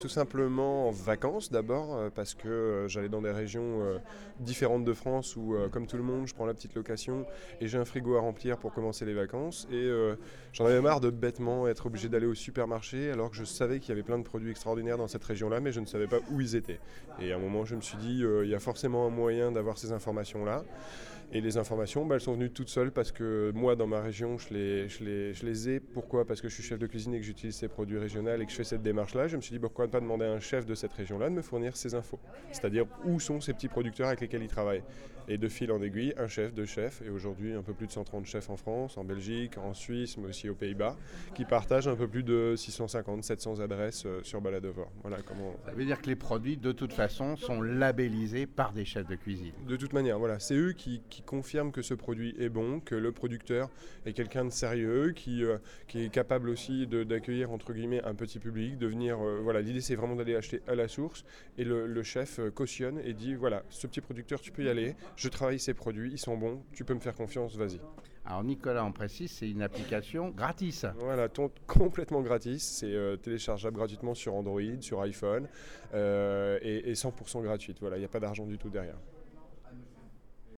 Tout simplement en vacances d'abord, parce que j'allais dans des régions différentes de France où, comme tout le monde, je prends la petite location et j'ai un frigo à remplir pour commencer les vacances. Et j'en avais marre de bêtement être obligé d'aller au supermarché alors que je savais qu'il y avait plein de produits extraordinaires dans cette région-là, mais je ne savais pas où ils étaient. Et à un moment, je me suis dit, il y a forcément un moyen d'avoir ces informations-là. Et les informations, elles sont venues toutes seules parce que moi, dans ma région, je les ai. Pourquoi? Parce que je suis chef de cuisine et que j'utilise ces produits régionaux et que je fais cette démarche-là. Je me suis dit, pourquoi pas demander à un chef de cette région-là de me fournir ces infos? C'est-à-dire où sont ces petits producteurs avec lesquels ils travaillent. Et de fil en aiguille, un chef, deux chefs, et aujourd'hui un peu plus de 130 chefs en France, en Belgique, en Suisse, mais aussi aux Pays-Bas, qui partagent un peu plus de 650, 700 adresses sur Baladevor. Voilà comment. Ça veut dire que les produits, de toute façon, sont labellisés par des chefs de cuisine. De toute manière, voilà, c'est eux qui confirment que ce produit est bon, que le producteur est quelqu'un de sérieux, qui est capable aussi d'accueillir entre guillemets un petit public, de venir. Voilà, l'idée c'est vraiment d'aller acheter à la source et le chef cautionne et dit voilà, ce petit producteur tu peux y aller, je travaille ces produits, ils sont bons, tu peux me faire confiance, vas-y. Alors Nicolas, on précise, c'est une application gratis. Voilà, complètement gratis, c'est téléchargeable gratuitement sur Android, sur iPhone et 100% gratuite. Voilà, il n'y a pas d'argent du tout derrière.